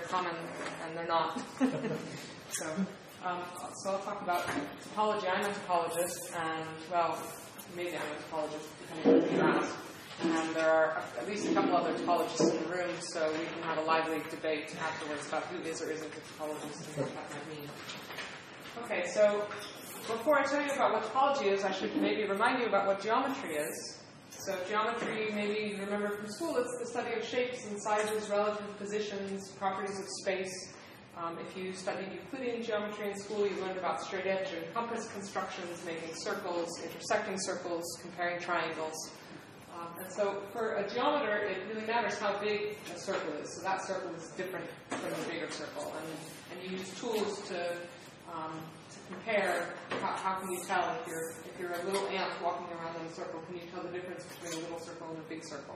they're common and they're not. So I'll talk about topology. I'm a topologist, and, well, maybe I'm a topologist, depending on who you ask. And there are at least a couple other topologists in the room, so we can have a lively debate afterwards about who is or isn't a topologist and what that might mean. Okay, so before I tell you about what topology is, I should maybe remind you about what geometry is. So geometry, maybe you remember from school, it's the study of shapes and sizes, relative positions, properties of space. If you studied Euclidean geometry in school, you learned about straight edge and compass constructions, making circles, intersecting circles, comparing triangles. And so for a geometer, it really matters how big a circle is. So that circle is different from the bigger circle. And you use tools to compare. How can you tell if you're a little ant walking around in a circle, can you tell the difference between a little circle and a big circle?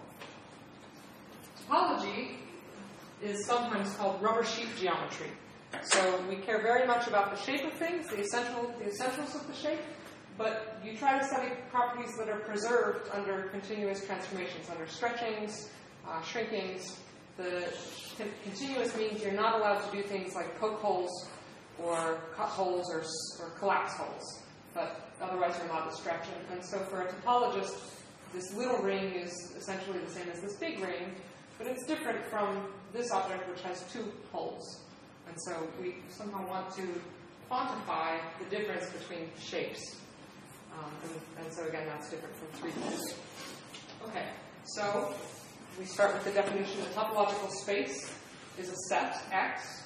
Topology is sometimes called rubber sheet geometry. So we care very much about the shape of things, the essentials of the shape, but you try to study properties that are preserved under continuous transformations, under stretchings, shrinkings. The continuous means you're not allowed to do things like poke holes or cut holes or collapse holes, but otherwise you're allowed to stretch. And so for a topologist, this little ring is essentially the same as this big ring, but it's different from this object which has two holes. And so we somehow want to quantify the difference between shapes. And so again, that's different from three holes. Okay, so we start with the definition. A topological space is a set X.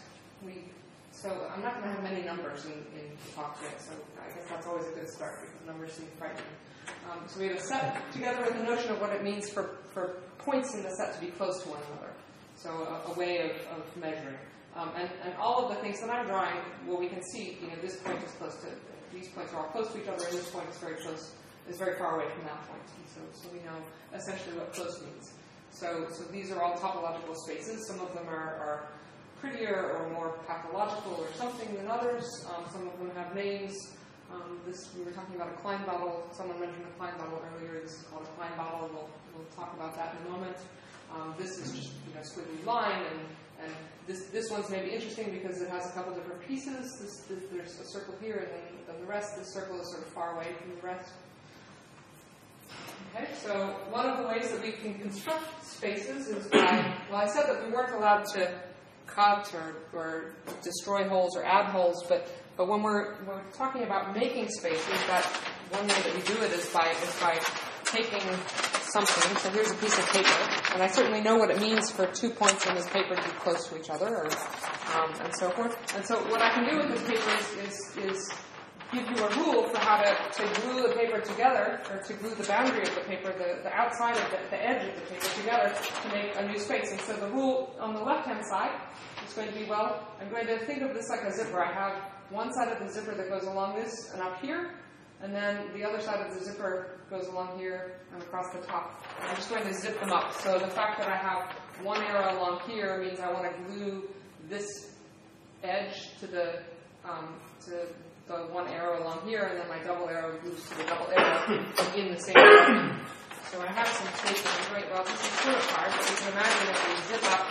So I'm not going to have many numbers in the talk today, so I guess that's always a good start because numbers seem frightening. So we have a set together with the notion of what it means for points in the set to be close to one another. So a way of measuring. And all of the things that I'm drawing, well, we can see, this point is close to, these points are all close to each other, and this point is very far away from that point. And so we know essentially what close means. So these are all topological spaces. Some of them are prettier or more pathological or something than others. Some of them have names. We were talking about a Klein bottle. Someone mentioned a Klein bottle earlier. This is called a Klein bottle. We'll talk about that in a moment. This is just squiggly line, and this one's maybe interesting because it has a couple different pieces. There's a circle here, and then the rest. This circle is sort of far away from the rest. Okay, so one of the ways that we can construct spaces is by, well, I said that we weren't allowed to cut or destroy holes or add holes, but when we're talking about making spaces, that one way that we do it is by taking something. So here's a piece of paper, and I certainly know what it means for 2 points in this paper to be close to each other, and so forth. And so what I can do with this paper is give you a rule for how to glue the paper together, or to glue the boundary of the paper, the outside of the edge of the paper together to make a new space. And so the rule on the left-hand side is going to be, well, I'm going to think of this like a zipper. I have one side of the zipper that goes along this and up here, and then the other side of the zipper goes along here and across the top. And I'm just going to zip them up. So the fact that I have one arrow along here means I want to glue this edge to the one arrow along here, and then my double arrow glues to the double arrow in the same direction. So I have some tape in the right. Well, this is sort of hard, but you can imagine if we zip up.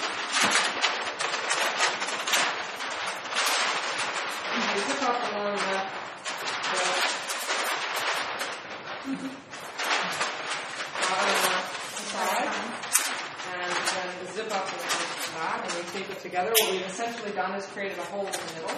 We zip up along the side, and then zip up into that, and we tape it together. What we've essentially done is created a hole in the middle.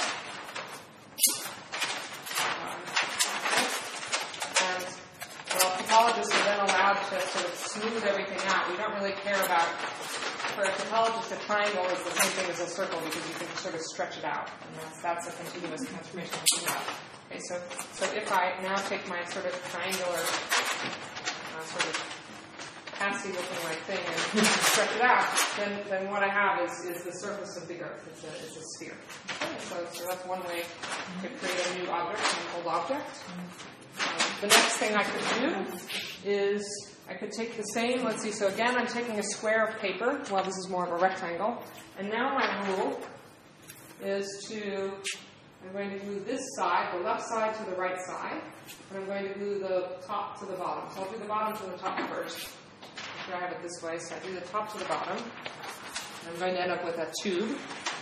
Topologists are then allowed to sort of smooth everything out. We don't really care about, for a topologist, a triangle is the same thing as a circle because you can sort of stretch it out. And that's a continuous transformation we have. Okay, so if I now take my sort of triangular, sort of passy-looking like thing and stretch it out, then what I have is the surface of the Earth. It's a sphere. Okay, so that's one way to create a new object, an old object. The next thing I could do is I could take the same, let's see, so again I'm taking a square of paper. Well, this is more of a rectangle. And now my rule is I'm going to glue this side, the left side to the right side, and I'm going to glue the top to the bottom. So I'll do the bottom to the top first. I'll have it this way, so I do the top to the bottom. I'm going to end up with a tube.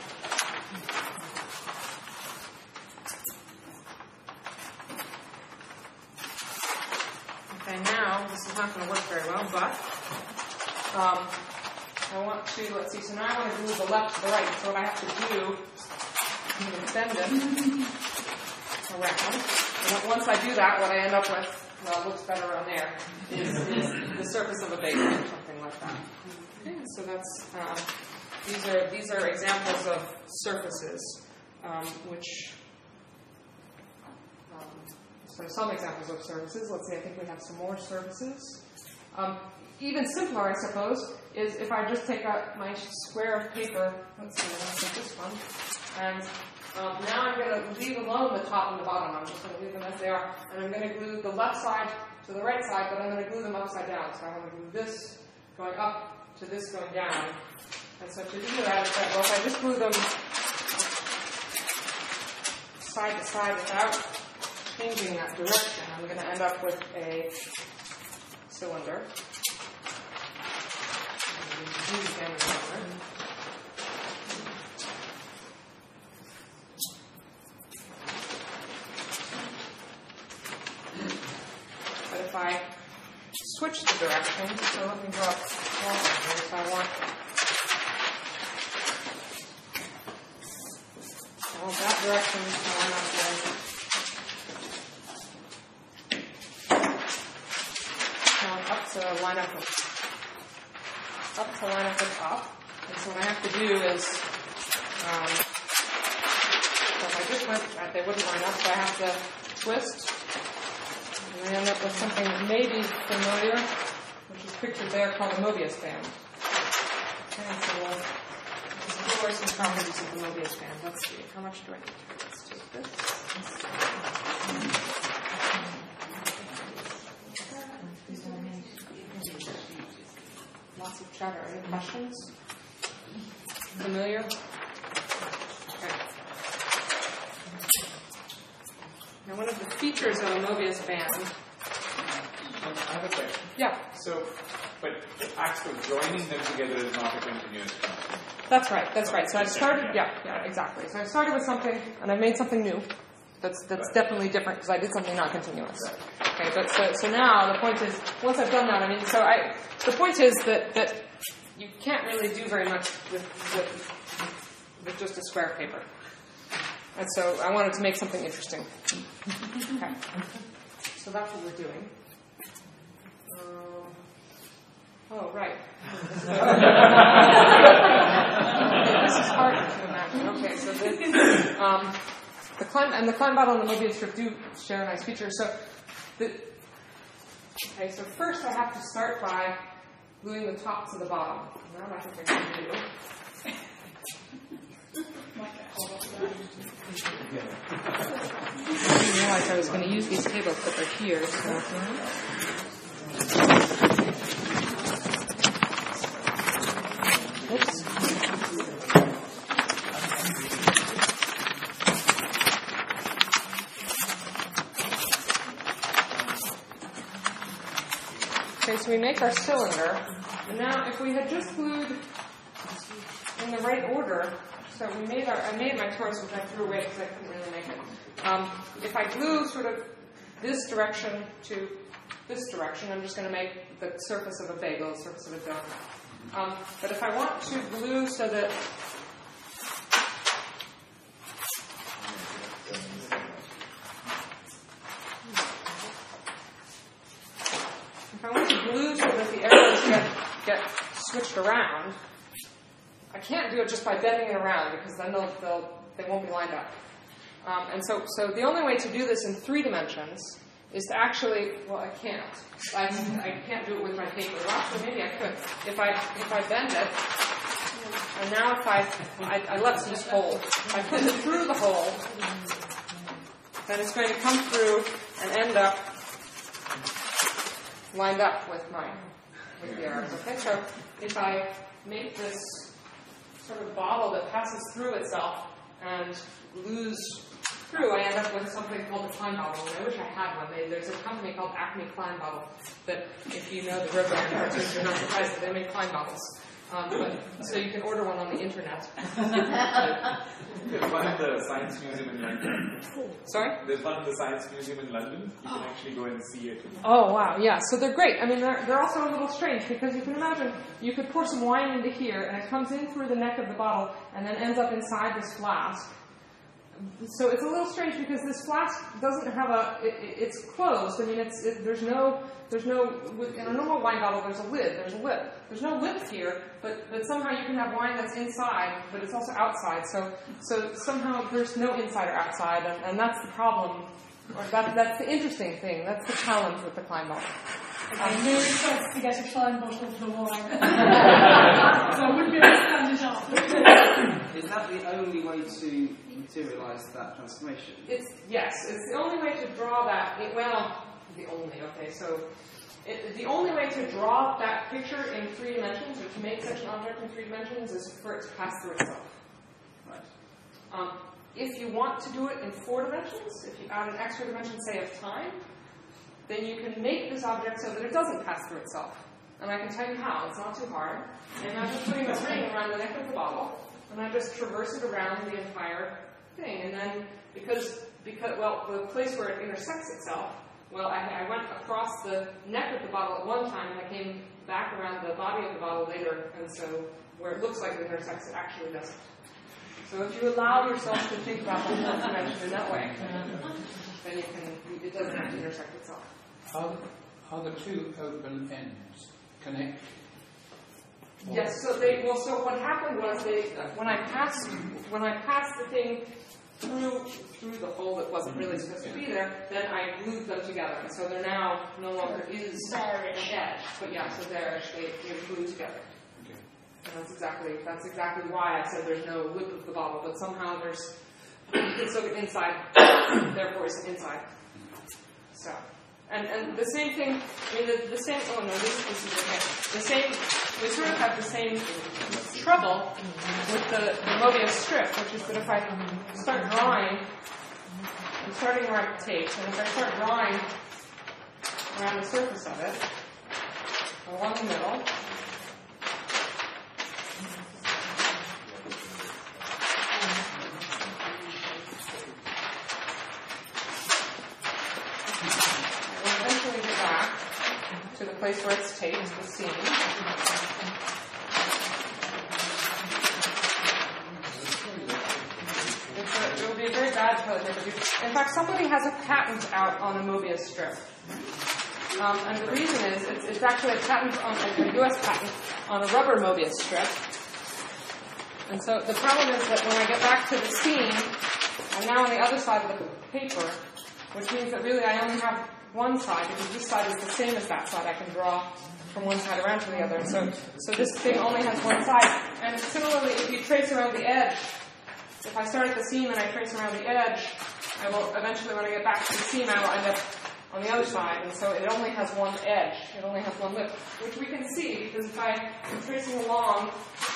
Okay, now, this is not going to work very well, but I want to, let's see, so now I want to move the left to the right. So what I have to do, I'm going to bend it around. And once I do that, what I end up with, well, it looks better on there, is the surface of a bagel or something like that. Okay, so that's, these are examples of surfaces, so some examples of surfaces. Let's see, I think we have some more surfaces. Even simpler, I suppose, is if I just take out my square of paper, let's see, I'll take this one, and now I'm going to leave alone the top and the bottom. I'm just going to leave them as they are, and I'm going to glue the left side to the right side, but I'm going to glue them upside down. So I'm going to glue this going up to this going down. And so to do that, well, if I just glue them side to side without changing that direction, I'm going to end up with a cylinder. But if I switch the direction, so let me draw one here if I want. Well, that direction is going up there. Now I'm up to line up with top. And so what I have to do is, so if I just went, they wouldn't line up, so I have to twist. And I end up with something that may be familiar, which is pictured there, called a Mobius band. Okay, so what are some properties of the Mobius band? Let's see, how much do I need to? Let's take this. Lots of chatter. Any questions? Familiar? Okay. Now, one of the features of a Mobius band. I have a question. Yeah. So, but the act of joining them together is not a continuous process. That's right. That's right. So I started. Yeah, exactly. So I started with something, and I made something new. That's definitely different because I did something not continuous. Okay, but so now the point is, once I've done that, the point is that you can't really do very much with just a square of paper. And so I wanted to make something interesting. Okay. So that's what we're doing. Oh, right. This is hard to imagine. Okay, so the climb bottle and the Mobius strip do share a nice feature. So first I have to start by gluing the top to the bottom. Now I think I can do. I didn't realize I was going to use these tables, but they're here. So. Oops. Okay, so we make our cylinder, and now if we had just glued in the right order, so I made my torus, which I threw away because I couldn't really make it. If I glue sort of this direction to this direction, I'm just going to make the surface of a bagel, the surface of a donut. But if I want to glue so that the arrows get switched around, I can't do it just by bending it around because then they won't be lined up. And so the only way to do this in 3 dimensions is to actually, well, I can't. I can't do it with my paper. Well, actually, maybe I could. If I bend it, and now if I let this hole, if I put it through the hole, then it's going to come through and end up lined up with the arrows. Okay, so if I make this sort of bottle that passes through itself and glues through, I end up with something called a Klein bottle. And I wish I had one. There's a company called Acme Klein Bottle that, if you know the Rotary cartoons, you're not surprised that they make Klein bottles. So you can order one on the internet. There's one in the Science Museum in London. Sorry? There's one in the Science Museum in London. You can actually go and see it. Oh, wow, yeah. So they're great. I mean, they're also a little strange because you can imagine you could pour some wine into here and it comes in through the neck of the bottle and then ends up inside this flask. So it's a little strange because this flask doesn't have it's closed. I mean, there's no, in a normal wine bottle there's a lid, there's a lip. There's no lip here, but somehow you can have wine that's inside, but it's also outside. So somehow there's no inside or outside, and that's the problem. Or that's the interesting thing. That's the challenge with the Klein bottle. No request to get a Klein bottle for wine. So I wouldn't be able to stand it up. Is that the only way to materialise that transformation? Yes, it's the only way to draw that. The only way to draw that picture in 3 dimensions, or to make such an object in 3 dimensions, is for it to pass through itself. Right. If you want to do it in 4 dimensions, if you add an extra dimension, say, of time, then you can make this object so that it doesn't pass through itself. And I can tell you how. It's not too hard. And I'm just putting this ring around the neck of the bottle, and I just traverse it around the entire thing. And then, because the place where it intersects itself, I went across the neck of the bottle at one time, and I came back around the body of the bottle later, and so where it looks like it intersects, it actually doesn't. So if you allow yourself to think about the fourth dimension in that way, then it doesn't have to intersect itself. Are the 2 open ends connected? Yes. So what happened was when I passed the thing through the hole that wasn't really supposed to be there, then I glued them together, and so there now no longer is an edge. But yeah, so they're glued together. And that's exactly why I said there's no lip of the bottle, but somehow there's so inside, therefore it's inside. So, and the same thing. I mean, the same. Oh no, this is okay. The same. We sort of have the same trouble with the Mobius strip, which is that if I start drawing, I'm starting where I taped, and if I start drawing around the surface of it, along the middle. To the place where it's taped, the seam. It would be a very bad toilet paper. In fact, somebody has a patent out on a Mobius strip. And the reason is, it's actually a patent on a U.S. patent on a rubber Mobius strip. And so the problem is that when I get back to the seam, I'm now on the other side of the paper, which means that really I only have one side, because this side is the same as that side. I can draw from one side around to the other. So this thing only has one side. And similarly, if you trace around the edge, if I start at the seam and I trace around the edge, I will eventually, when I get back to the seam, I will end up on the other side. And so it only has one edge. It only has one lip, which we can see, because if I'm tracing along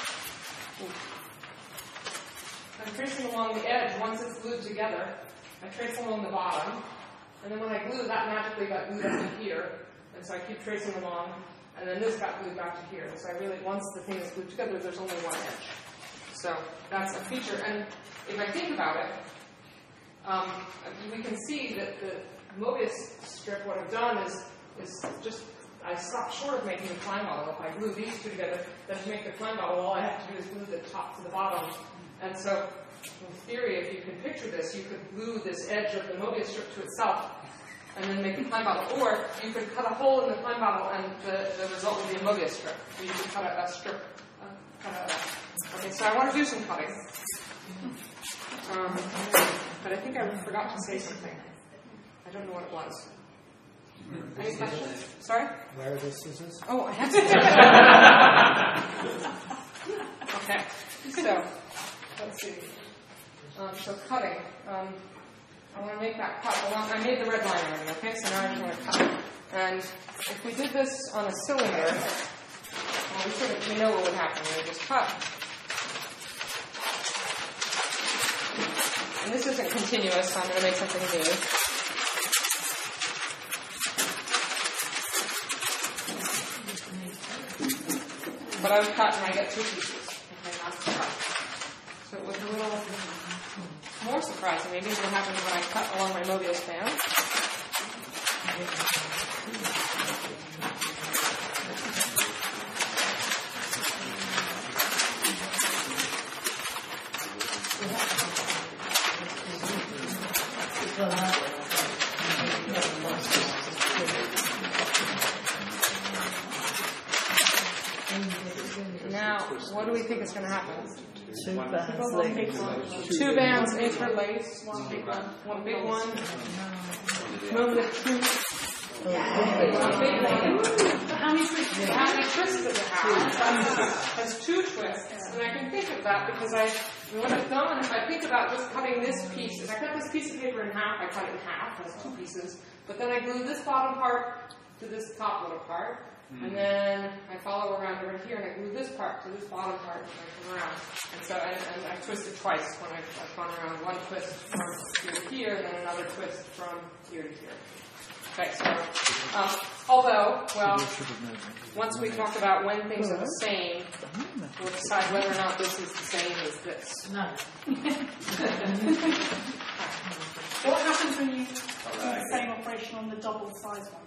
the edge, once it's glued together, I trace along the bottom. And then when I glue, that magically got glued up to here. And so I keep tracing along. And then this got glued back to here. So once the thing is glued together, there's only one edge. So that's a feature. And if I think about it, we can see that the Mobius strip, what I've done is just, I stopped short of making a Klein bottle. If I glue these 2 together, then to make the Klein bottle, all I have to do is glue the top to the bottom. And so, in theory, if you can picture this, you could glue this edge of the Mobius strip to itself and then make the Klein bottle. Or you could cut a hole in the Klein bottle and the result would be a Mobius strip. So you could cut a strip. Okay, so I want to do some cutting. But I think I forgot to say something. I don't know what it was. Any questions? Sorry? Where are the scissors? Oh, I have to. Okay, so let's see. So cutting. I want to make that cut. I made the red line already, okay? So now I just want to cut. And if we did this on a cylinder, we know what would happen. We would just cut. And this isn't continuous, so I'm going to make something new. but I would cut and I get 2 pieces. Okay, not surprising. So it was a little more surprising maybe than what happened when I cut along my Mobius band. Now, what do we think is going to happen? 2 bands. 2 bands interlaced, one big one. Move the 2. One big one. How many twists does it have? It has 2 twists. And I can think of that because what I've done, if I think about just cutting this piece, if I cut this piece of paper in half, I cut it in half, that's 2 pieces. But then I glue this bottom part to this top little part. And then I follow around over here and I glue this part to this bottom part and I come around. And so and I twist it twice when I've gone around. One twist from here to here, and then another twist from here to here. Okay, so although, well, once we talk about when things are the same, we'll decide whether or not this is the same as this. No. What happens when you do the same operation on the double size one?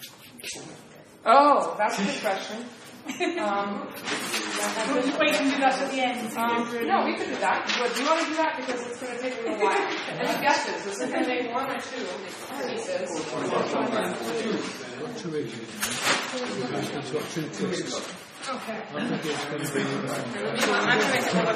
Oh, that's a good question. Wait, you can do that at the end. No, we could do that. But do you want to do that? Because it's going to take a little while. Any guesses? Is it going to make 1 or 2 pieces? Okay. I'm going to make another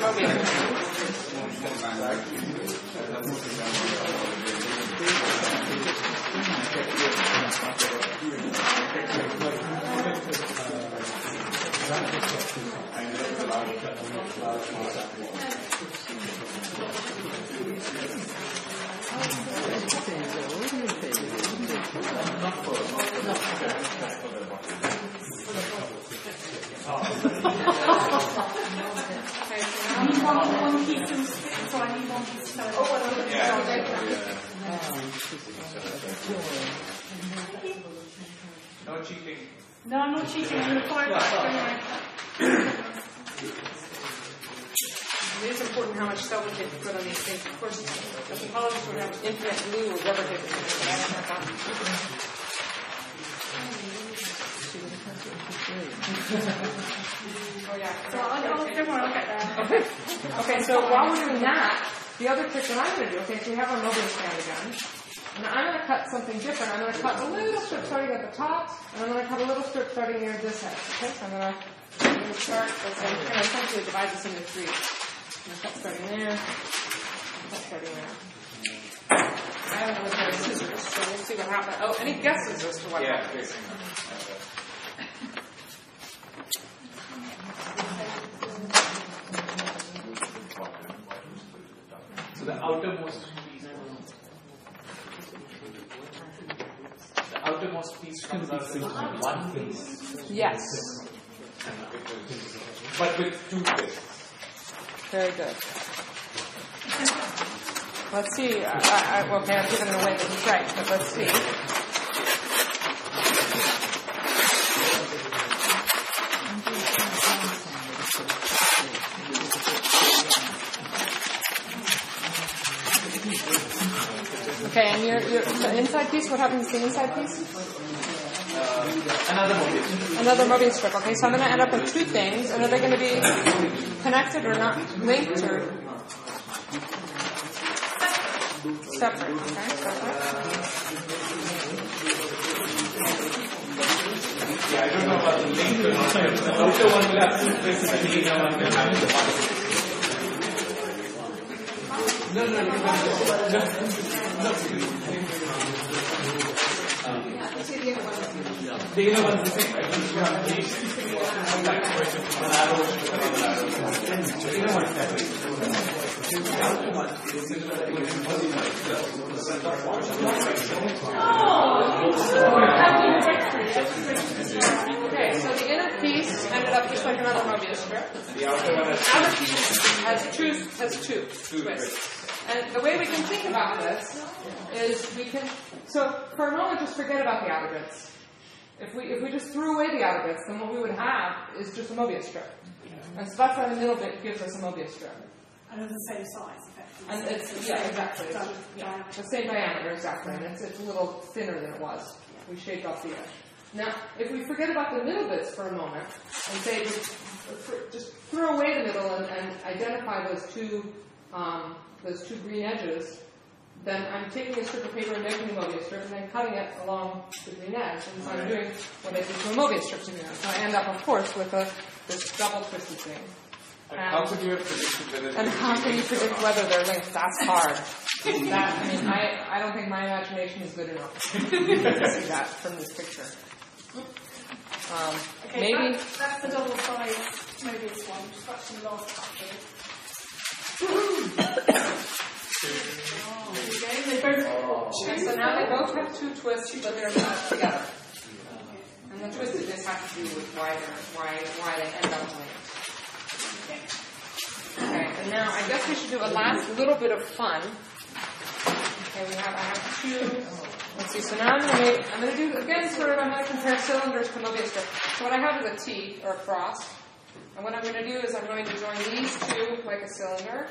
I need one piece of stick, so I need 1 piece of No cheating. No, I'm not cheating. I'm going to find back. It is important how much sellotape you put on these things. Of course, the topologist would have infinite glue or rubber tape, but I don't have that. Oh yeah. So I'll get there. Okay, so while we're doing that, the other trick that I'm going to do, okay, so we have our Mobius band again. And I'm going to cut something different. I'm going to cut a little strip starting at the top, and I'm going to cut a little strip starting near this edge. Okay, so I'm going to start, I'm going to essentially divide this into 3. I'm going to cut starting there, cut starting there. I have another pair of scissors, so we'll see what happens. Oh, any guesses as to what happens? So the outermost piece comes out as 1 piece. Yes. But with 2 twists. Very good. Let's see. Okay, I've given away the strike, but let's see. Okay, and the inside piece, what happens to the inside piece? Another Mobius strip. Okay, so I'm going to end up with 2 things, and are they going to be connected or not linked or separate? Okay, separate. Yeah, I don't know about the link or not. The outer one will have 2 twists and the inner one will have the The inner one is the same. Okay, so the inner piece ended up just like another Mobius strip. The outer one outer piece has two twists. And the way we can think about this is so for a moment just forget about the outer bits. If we just threw away the outer bits, then what we would have is just a Mobius strip. And so that's why the middle bit gives us a Mobius strip. And it's the same size, effectively. And it's, yeah, exactly. It's just, the same diameter, exactly. And it's a little thinner than it was. We shaped off the edge. Now, if we forget about the middle bits for a moment, and say just throw away the middle and identify those two green edges, then I'm taking a strip of paper and making a Mobius strip and then cutting it along the green edge. And so I'm doing what I do to a Mobius strip to the end. So I end up, of course, with this double twisted thing. And how could you have predicted whether And how can you predict whether they're linked? That's hard. I don't think my imagination is good enough to see that from this picture. Okay, Maybe. That's the double size Mobius one, which is actually the last cut here. Okay, so now they both have two twists, but they're not together. And the twistedness has to do with why they end up linked. Okay, and now I guess we should do a last little bit of fun. Okay, I have two. Let's see. So now I'm going to do again I'm going to compare cylinders to Mobius strips. So what I have is a T or a cross, and what I'm going to do is I'm going to join these two like a cylinder,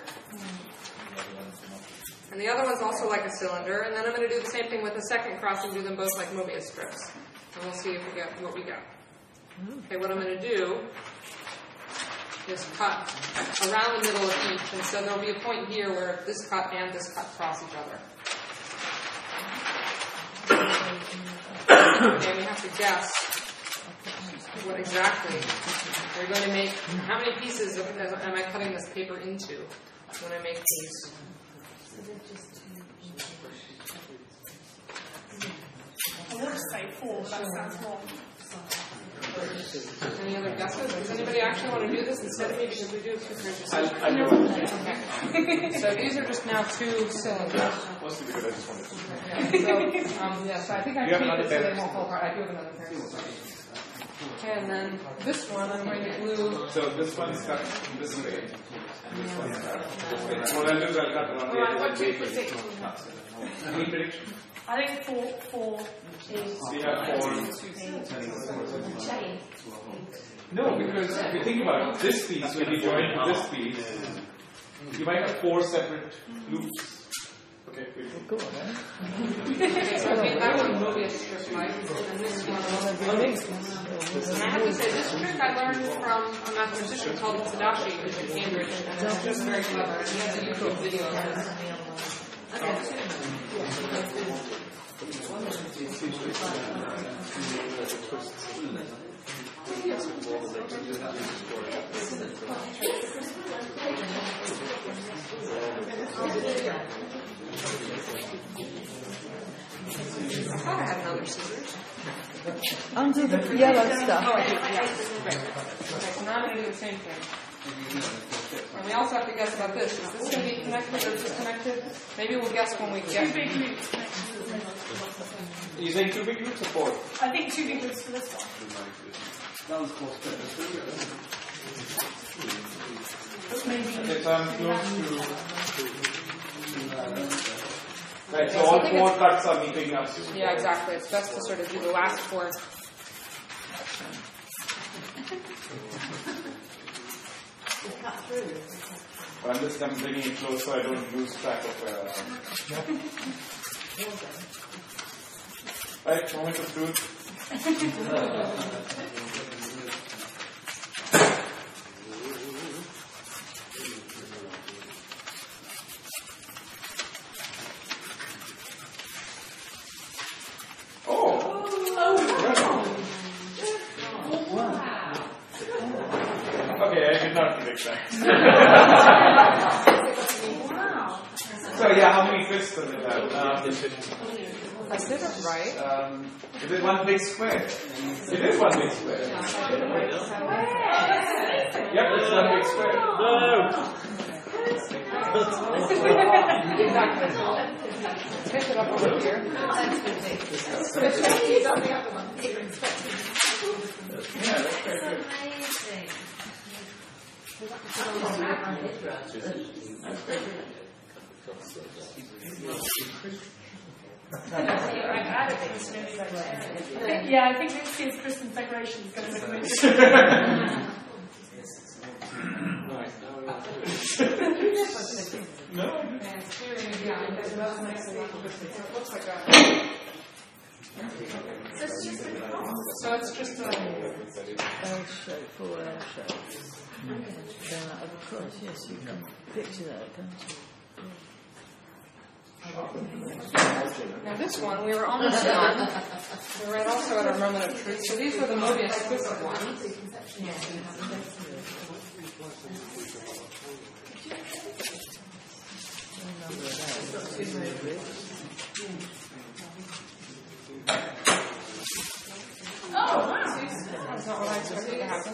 and the other one's also like a cylinder, and then I'm going to do the same thing with the second cross and do them both like Mobius strips, and we'll see if we get what we get. Okay, what I'm going to do is cut around the middle of each, and so there'll be a point here where this cut and this cut cross each other. And we have to guess what exactly we're going to make. How many pieces am I cutting this paper into when I make these? I want to say 4, but that sounds wrong. Any other guesses? Does anybody actually want to do this instead of me? Because we do it just I know. Okay. So these are just now two cylinders. Mostly because I just wanted to. So I think I You have keep another it so they pair? won't fall apart. I do have another pair. Okay, and then this one I'm going to glue. So this one is cut this way. And this one is cut this way. What I'll do is I'll cut around the edge. What do you predict? Any prediction? I think 4 is... We have 4. No, because if you think about it, this piece, when you join to this piece, you might have 4 separate loops. Okay, Okay, so I made that one Mobius strip like, and this one and I have to say, this trick I learned from a mathematician called Tadashi, who's in Cambridge, and it's just very clever, and he has a YouTube video of this. I thought I had another scissors. Under the yellow stuff. Oh, I do, yeah. Right. Okay, so now I'm going to do the same thing. And we also have to guess about this. Is this going to be connected or disconnected? Maybe we'll guess when we get... 2 big loops. You saying 2 big loops or 4? I think 2 big loops for this one. That was 4 splits. Okay, so I'm close to... Right, so all 4 cuts are meeting up. Yeah, exactly. It's best to sort of do the last 4. But I'm bringing it close so I don't lose track of where I am. Right, moment of truth. Okay, I did not predict that. So yeah, how many twists does it have? I did it right. Is it one big square? It is one big square. Yep, it's one big square. Pick it up over here. Yeah, that's very good. I've added things maybe by Yeah, I think this year's Christmas decoration is going to be amazing. No. And here, yeah, there's another nice thing. So it looks like that. So it's just a... L shape, full L shape. Of course, yes, you can picture that, can't you? Now this one, we were almost done. We were also at our moment of truth. So these were the Mobius twisted ones. Oh, wow. That's not what I expected to happen.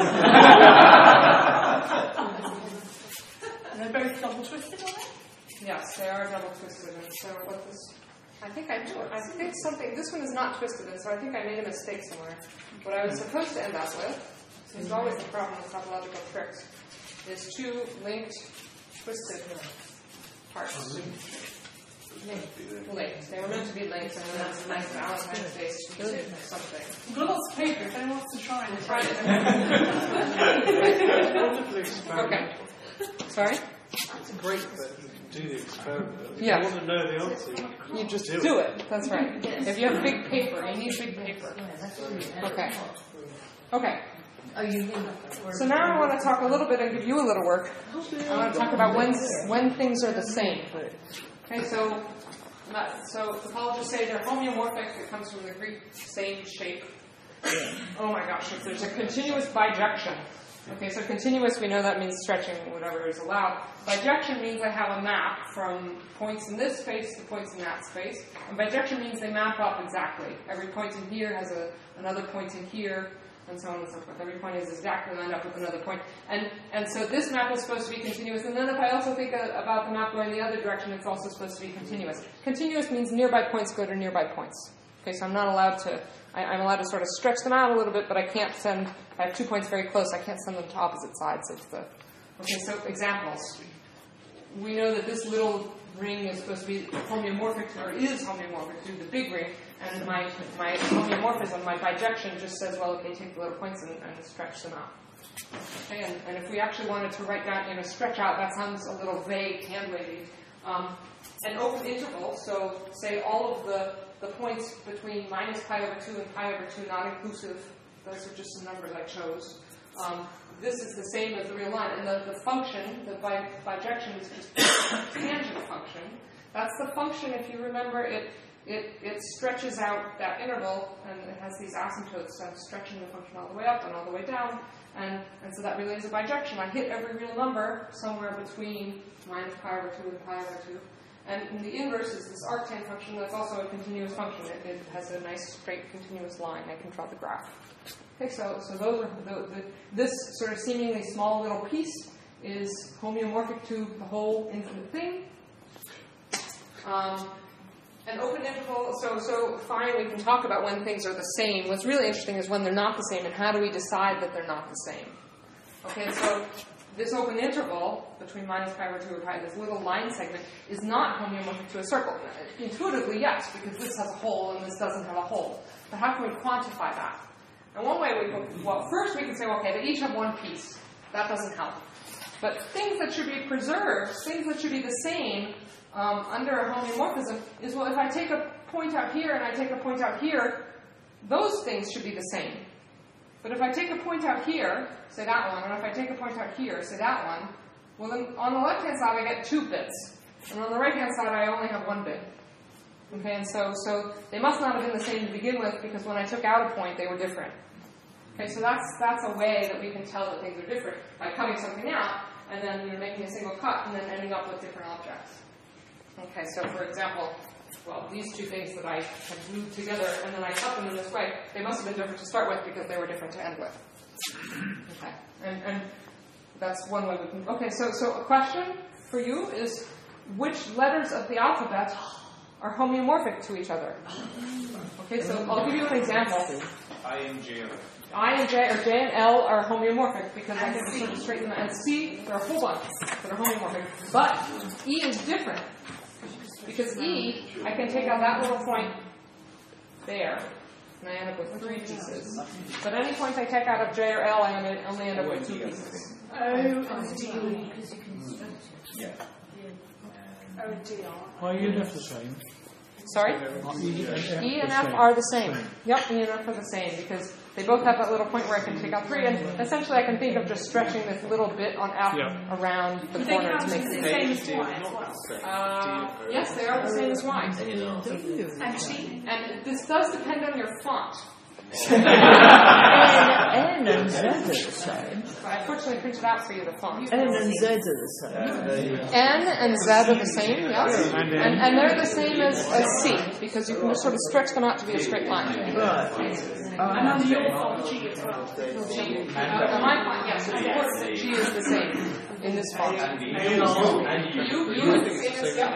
And they're both double twisted, are they? Yes, they are double twisted. And so what this... I think something... This one is not twisted, and so I think I made a mistake somewhere. What I was supposed to end up with, this is always the problem with topological tricks, is two linked, twisted parts. Linked. They were meant to be linked, and then that's a nice Valentine's Day something. We've got lots of paper if anyone wants to try it. Try it. Okay. Sorry? It's great to do the experiment. Yeah. You want to know the answer. You just do it. That's right. If you have big paper, you need big paper. Okay. Okay. So now I want to talk a little bit and give you a little work. I want to talk about when things are the same. Okay, so topologists say they're homeomorphic. It comes from the Greek same shape. Oh my gosh, if there's a continuous bijection. Okay, so continuous, we know that means stretching, whatever is allowed. Bijection means I have a map from points in this space to points in that space. And bijection means they map up exactly. Every point in here has another point in here, and so on and so forth. Every point is exactly lined up with another point. And so this map is supposed to be continuous. And then if I also think about the map going the other direction, it's also supposed to be continuous. Continuous means nearby points go to nearby points. Okay, so I'm not allowed to... I'm allowed to sort of stretch them out a little bit, but I can't send... I have 2 points very close. I can't send them to opposite sides of the... Okay, so examples. We know that this little ring is supposed to be homeomorphic to, or is homeomorphic to the big ring, and my homeomorphism, my bijection, just says, well, okay, take the little points and stretch them out. Okay, and if we actually wanted to write that in a stretch out, that sounds a little vague, hand-wavy. An open interval, so say all of the points between minus pi over 2 and pi over 2, not inclusive. Those are just some numbers I chose. This is the same as the real line. And the function, the bijection, is just a tangent function. That's the function, if you remember, it stretches out that interval, and it has these asymptotes, so I'm stretching the function all the way up and all the way down. And so that really is a bijection. I hit every real number somewhere between minus pi over 2 and pi over 2. And the inverse is this arctan function that's also a continuous function. It has a nice straight continuous line. I can draw the graph. Okay, so those are this sort of seemingly small little piece is homeomorphic to the whole infinite thing. An open interval, so fine, we can talk about when things are the same. What's really interesting is when they're not the same, and how do we decide that they're not the same? Okay, so this open interval between minus pi over 2 or pi, this little line segment, is not homeomorphic to a circle. Intuitively, yes, because this has a hole and this doesn't have a hole. But how can we quantify that? And one way first we can say, okay, they each have one piece. That doesn't help. But things that should be preserved, things that should be the same under a homeomorphism is, well, if I take a point out here and I take a point out here, those things should be the same. But if I take a point out here, say that one, and if I take a point out here, say that one, well then on the left-hand side I get 2 bits. And on the right-hand side I only have 1 bit. Okay, and so they must not have been the same to begin with, because when I took out a point, they were different. Okay, so that's a way that we can tell that things are different, by cutting something out, and then making a single cut, and then ending up with different objects. Okay, so for example, well, these 2 things that I have glued together, and then I cut them in this way, they must have been different to start with, because they were different to end with. Okay, and that's one way we can... Okay, so a question for you is, which letters of the alphabet are homeomorphic to each other? Okay, so I'll give you an example. I and J are. I and J, or J and L are homeomorphic because I can sort of straighten them. And C, there are a whole bunch that are homeomorphic. But E is different. Because E, I can take out that little point there, and I end up with 3 pieces. But any point I take out of J or L, I only end up with 2 pieces. Are you left the same? Sorry? E E and F are the same. Yep, E and F are the same because they both have that little point where I can take out 3, and essentially I can think of just stretching this little bit on F around the corner to make it. same as Y as well. Yes, they are the same as Y. And G. And this does depend on your font. N and Z are the same. But I fortunately printed out for you the font. N and Z are the same. N and Z are the same, yes. And they're the same as C, because you can just sort of stretch them out to be a straight line. Right. And on your font, G as well. G. On my font, yes, of course, G is the same in this font. U is the same as A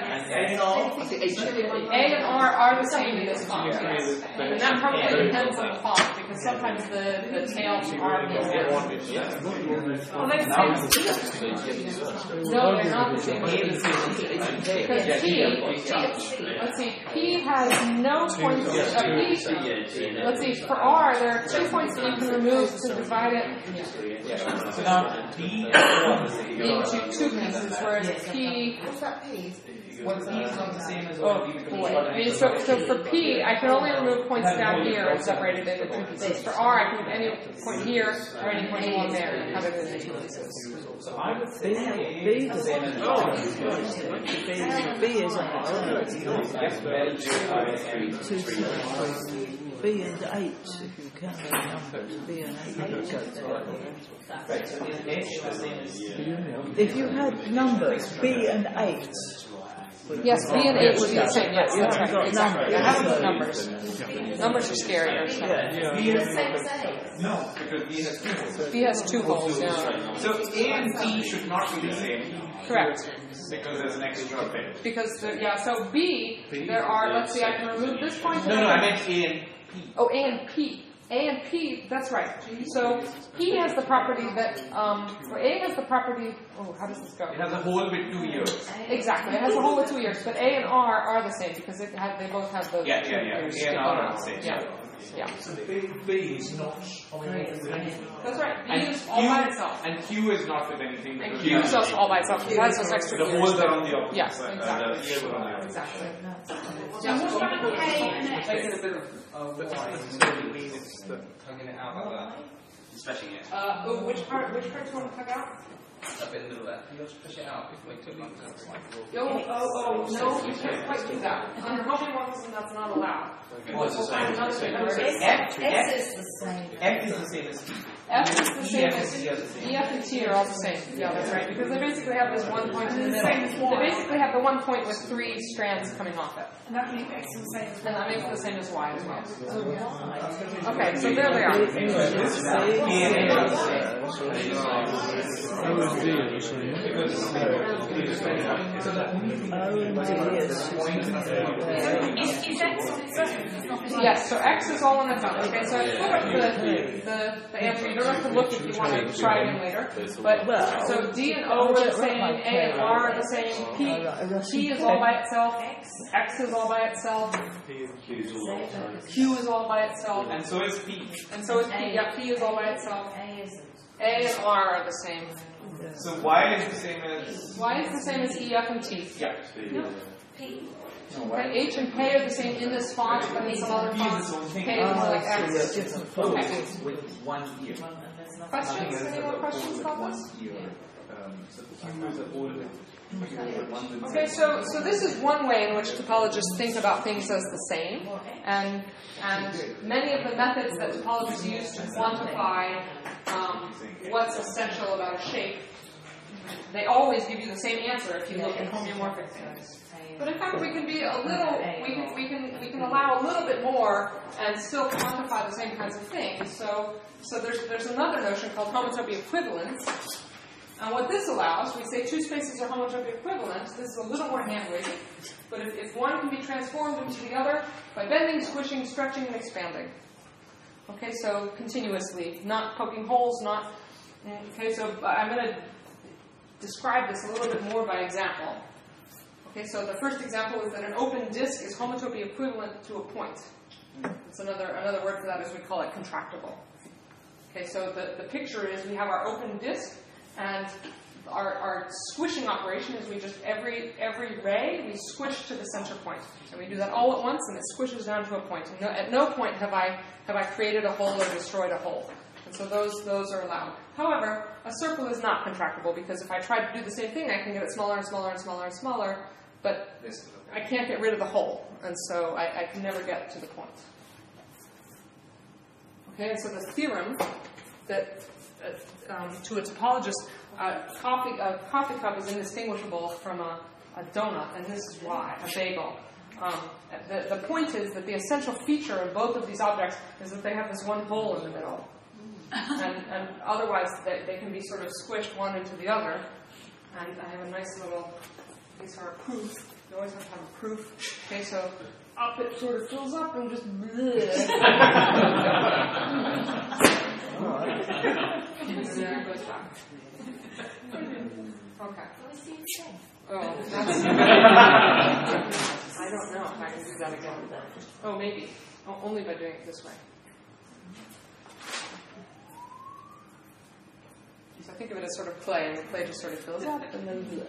and R are the same in this font, yes. And that probably depends on the font, because sometimes the tails are Well, they're the same as T. No, they're not the same as because P, let's see, P has no points. Let's see, for R, there are 2 points that you can remove to divide it into 2 pieces, whereas P. What's that P? What P is not the same as Oh boy! I mean, so for P, I can only remove points down here and separate it into 2 pieces. For R, I can move any point here or any point along there and cut it into 2 pieces. So I would say B is the same as B is on the B and H, if you count the numbers, B and H go together. right. So is H the same as If you had numbers B and H, Yes, B and H would be the same. Yes, that's right. got Exactly. I numbers. have numbers. Numbers are scarier. So. B has no, because B has 2 holes. B has 2 holes. Yeah. So A and B should not be the same Correct. because there's an extra bit. Because so B, there are. Let's see. I can remove this point. No, I meant A and P. Oh, A and P. A and P, that's right. So P has the property that, or A has the property, how does this go? It has a hole with 2 ears. Exactly, it has a hole with 2 ears, but A and R are the same because they both have the Yeah. two ears A and R are the same. Yeah. So B is not That's right, B And is all by itself. And Q is not with anything. And because Q is also all by itself, it has those extra the ears. holes are on the opposite Yes, side. exactly. The ears are on the opposite Exactly. So what about K and X? Taking a bit of Y tugging it out like that. Stretching it. Which part do you want to tug out? Up in the middle there. You just push it out before you took it. No, you can't quite do that. Under homomorphism, that's not allowed. We'll find another thing. F is the same as T. F is the same as E, F, and T are all the same. Yeah, that's right. Because they basically have this one point in the middle. They basically have the one point with 3 strands coming off it. And that makes X the same as And Y. that makes it the same as Y as well. Okay, so there they are. Is X on its own? It's not as Yes, so X is all on its own. Okay, so I put up the answer. You don't have to look if you want to try again later. But so D and O are the same, A and R are the same, P is all by itself, X is all by itself, Q is all by itself, And so is P. and so is P. Yeah, P is all by itself. A and R are the same. So Y is the same as. Y is the same as E, F, and T. Yeah. P. Okay, H and K are the same in this font, but in some other fonts, K is more like X. Okay. With 1 ear. Questions? Any more questions about this? Okay, so this is one way in which topologists think about things as the same, and many of the methods that topologists use to quantify what's essential about a shape, they always give you the same answer if you look at homeomorphic things. But in fact, we can be a little, we can allow a little bit more and still quantify the same kinds of things. So there's another notion called homotopy equivalence. And what this allows, we say 2 spaces are homotopy equivalent. This is a little more hand-wavy, but if one can be transformed into the other by bending, squishing, stretching, and expanding. Okay, so continuously, not poking holes, not. Okay, so I'm going to describe this a little bit more by example. Okay, so the first example is that an open disk is homotopy equivalent to a point. It's another word for that is we call it contractible. Okay, so the picture is we have our open disk, and our squishing operation is we just every ray we squish to the center point, and we do that all at once, and it squishes down to a point. And at no point have I created a hole or destroyed a hole. And so those are allowed. However, a circle is not contractible because if I try to do the same thing, I can get it smaller and smaller and smaller and smaller, but I can't get rid of the hole, and so I can never get to the point. Okay, and so the theorem that to a topologist, a coffee cup is indistinguishable from a donut, and this is why, a bagel. The point is that the essential feature of both of these objects is that they have this one hole in the middle. And otherwise, they can be sort of squished one into the other. And I have a nice little, these are a proof. You always have to have a proof. Okay, so up it sort of fills up and just bleh. And there it goes back. Okay. Oh, that's... I don't know if I can do that again. Oh, maybe. Oh, only by doing it this way. So think of it as sort of clay, and the clay just sort of fills up, and then bleh.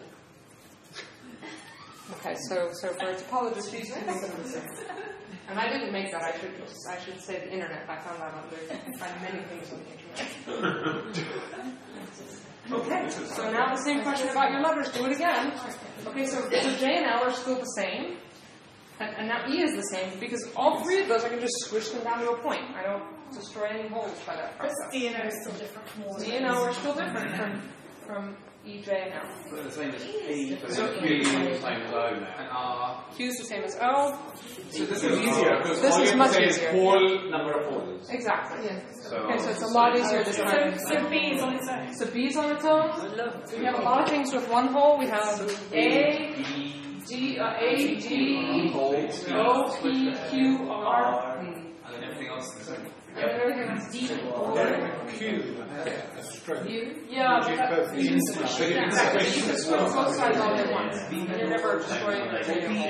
Okay, so for a topologist, these two things are the same. And I didn't make that. I should say the internet. I found out you can find many things on the internet. Okay, so now the same question about your letters. Do it again. Okay, so J and L are still the same. And now E is the same, because all three of those I can just squish them down to a point. I don't destroy any holes by that process. D and O is still different from all. D and O are still different from E, J, and L. So the same as P, So Q Q is the same as O now. And R. Q is the same as O. So this is easier because This all is you have much to say easier. is whole number of holes. Exactly. So, Okay, so it's a lot easier this time. So B is on its own. So B is on its own. So we have a lot of things with one hole. We have A, D, O, P, Q, R. And then everything else is the same. And then everything has D. Q, a stroke. Yeah, Which is but both the inside. you can switch both sides all at once. And you're never destroying the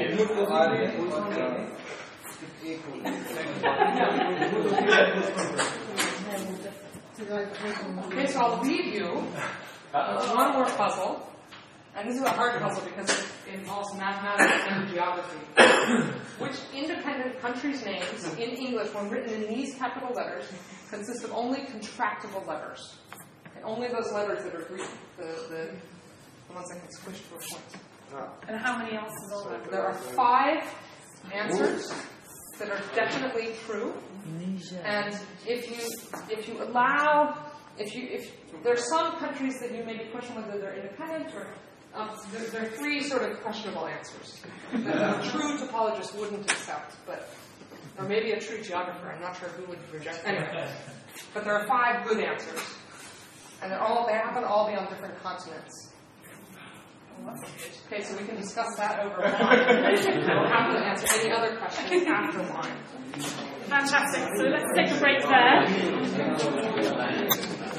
Okay, so I'll leave you with one more puzzle. And this is a hard puzzle because it involves mathematics and geography. Which independent countries' names in English, when written in these capital letters, consist of only contractible letters? And only those letters that are Greek, the ones that can squish to a point. And how many answers are there? There are 5 answers that are definitely true. And if there's some countries that you maybe question whether they're independent or there are 3 sort of questionable answers that a true topologist wouldn't accept, or maybe a true geographer. I'm not sure who would reject. Anyway, but there are 5 good answers, and they happen to all be on different continents. Okay, so we can discuss that over wine. We'll have to answer any other questions after wine. Fantastic. So let's take a break there.